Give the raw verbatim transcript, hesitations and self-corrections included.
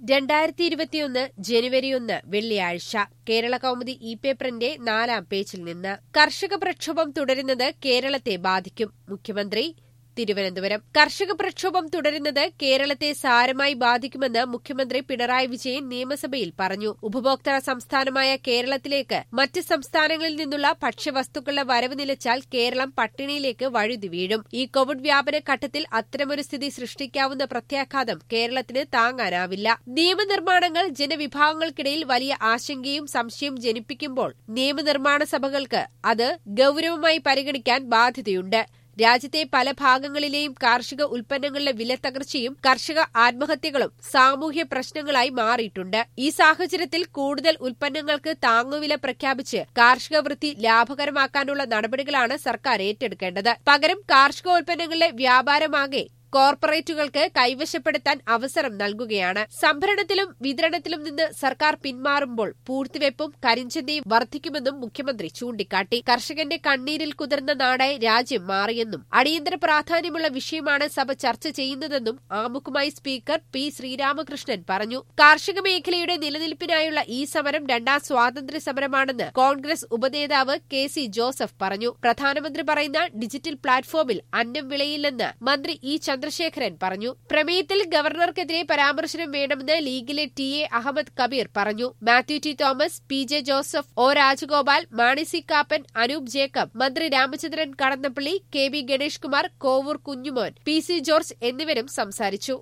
രണ്ടായിരത്തി ഇരുപത്തിയൊന്ന് ജനുവരി ഒന്ന് വെള്ളിയാഴ്ച കേരള കൗമുദി ഇ പേപ്പറിന്റെ നാലാം പേജിൽ നിന്ന് കർഷക പ്രക്ഷോഭം തുടരുന്നത് കേരളത്തെ ബാധിക്കും മുഖ്യമന്ത്രി തിരുവനന്തപുരം. കർഷക പ്രക്ഷോഭം തുടരുന്നത് കേരളത്തെ സാരമായി ബാധിക്കുമെന്ന് മുഖ്യമന്ത്രി പിണറായി വിജയൻ നിയമസഭയിൽ പറഞ്ഞു. ഉപഭോക്തൃ സംസ്ഥാനമായ കേരളത്തിലേക്ക് മറ്റ് സംസ്ഥാനങ്ങളിൽ നിന്നുള്ള ഭക്ഷ്യവസ്തുക്കളുടെ വരവ് നിലച്ചാൽ കേരളം പട്ടിണിയിലേക്ക് വഴുതി വീഴും. ഈ കോവിഡ് വ്യാപന ഘട്ടത്തിൽ അത്തരമൊരു സ്ഥിതി സൃഷ്ടിക്കാവുന്ന പ്രത്യാഘാതം കേരളത്തിന് താങ്ങാനാവില്ല. നിയമനിർമ്മാണങ്ങൾ ജനവിഭാഗങ്ങൾക്കിടയിൽ വലിയ ആശങ്കയും സംശയവും ജനിപ്പിക്കുമ്പോൾ നിയമനിർമ്മാണ സഭകൾക്ക് അത് ഗൌരവമായി പരിഗണിക്കാൻ ബാധ്യതയുണ്ട്. രാജ്യത്തെ പല ഭാഗങ്ങളിലെയും കാർഷിക ഉൽപ്പന്നങ്ങളുടെ വിലത്തകർച്ചയും കർഷക ആത്മഹത്യകളും സാമൂഹ്യ പ്രശ്നങ്ങളായി മാറിയിട്ടുണ്ട്. ഈ സാഹചര്യത്തിൽ കൂടുതൽ ഉൽപ്പന്നങ്ങൾക്ക് താങ്ങുവില പ്രഖ്യാപിച്ച് കാർഷിക വൃത്തി ലാഭകരമാക്കാനുള്ള നടപടികളാണ് സർക്കാർ ഏറ്റെടുക്കേണ്ടത്. പകരം കാർഷികോൽപ്പന്നങ്ങളുടെ വ്യാപാരമാകെ കോർപ്പറേറ്റുകൾക്ക് കൈവശപ്പെടുത്താൻ അവസരം നൽകുകയാണ്. സംഭരണത്തിലും വിതരണത്തിലും നിന്ന് സർക്കാർ പിന്മാറുമ്പോൾ പൂഴ്ത്തിവെപ്പും കരിഞ്ചന്തയും വർദ്ധിക്കുമെന്നും മുഖ്യമന്ത്രി ചൂണ്ടിക്കാട്ടി. കർഷകന്റെ കണ്ണീരിൽ കുതിർന്ന നാടായി രാജ്യം മാറിയെന്നും അടിയന്തര പ്രാധാന്യമുള്ള വിഷയമാണ് സഭ ചർച്ച ചെയ്യുന്നതെന്നും ആമുഖമായി സ്പീക്കർ പി ശ്രീരാമകൃഷ്ണൻ പറഞ്ഞു. കാർഷിക മേഖലയുടെ നിലനിൽപ്പിനായുള്ള ഈ സമരം രണ്ടാം സ്വാതന്ത്ര്യ സമരമാണെന്ന് കോൺഗ്രസ് ഉപനേതാവ് കെ സി ജോസഫ് പറഞ്ഞു. പ്രധാനമന്ത്രി പറയുന്ന ഡിജിറ്റൽ പ്ലാറ്റ്ഫോമിൽ അന്നം വിളയില്ലെന്ന് മന്ത്രി ഇ ചന്ദ്രശേഖരൻ പറഞ്ഞു. പ്രമേയത്തിൽ ഗവർണർക്കെതിരെ പരാമർശനം വേണമെന്ന് ലീഗിലെ ടി എ അഹമ്മദ് കബീർ പറഞ്ഞു. Mathew T Thomas, P J Joseph, O Rajagopal, Mani C Kappan, Anoop Jacob, മന്ത്രി Ramachandran Kadannappally, K B Ganesh Kumar, Kovoor Kunjumon, P C George എന്നിവരും സംസാരിച്ചു.